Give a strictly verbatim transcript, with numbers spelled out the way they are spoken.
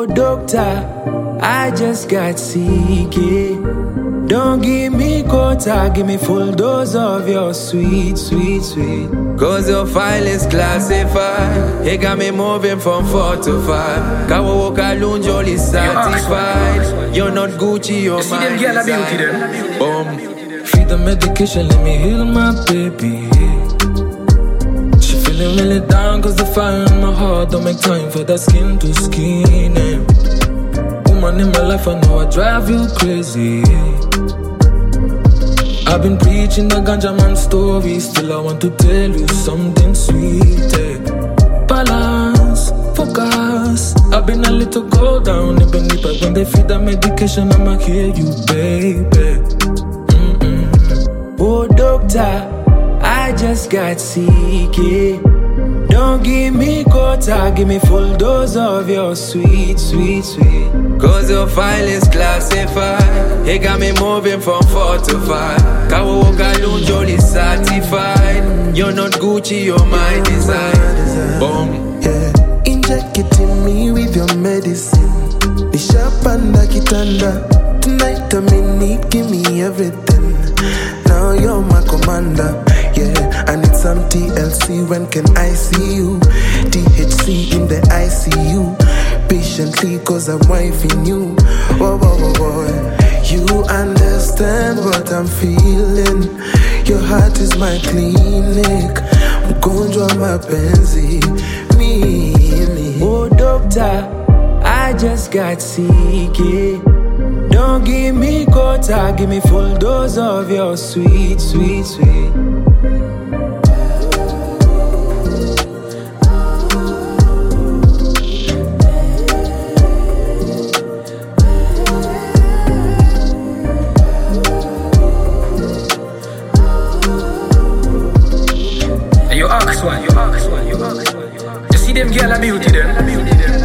Oh doctor, I just got sick, yeah. Don't give me quota, give me full dose of your sweet, sweet, sweet. Cause your file is classified. It got me moving from four to five. Kawa walk alone, jolly satisfied. You're not Gucci, you're you my design. Beauty, Boom. Feed the medication, let me heal my baby. She feeling really down cause the fire in my heart don't make time for that skin to skin, eh. Woman in my life, I know I drive you crazy. I've been preaching the ganja man story. Still I want to tell you something sweet, eh. Balance, focus. I've been a little go down, even if when they feed the medication, I'ma hear you, baby. Mm-mm. Oh doctor, I just got sick, yeah. Don't give me quota, give me full dose of your sweet, sweet, sweet. Cause your file is classified. It got me moving from four to five. Kawa walk alone, jolly certified. You're not Gucci, you're my design. Boom. Yeah. Inject it in me with your medicine. Nishapanda kitanda. Tonight I'm in need, give me everything. Now you're my commander. Yeah, I need some T L C, when can I see you? T H C in the I C U. Patiently cause I'm wifing you. Whoa, whoa, whoa, whoa. You understand what I'm feeling. Your heart is my clinic. Mgonjwa mapenzi. Me, me. Oh doctor, I just got sick, yeah. Don't give me quota, give me full dose of your sweet, sweet, sweet. You ask one, you ask one, you ask one. You see them girl a beauty them.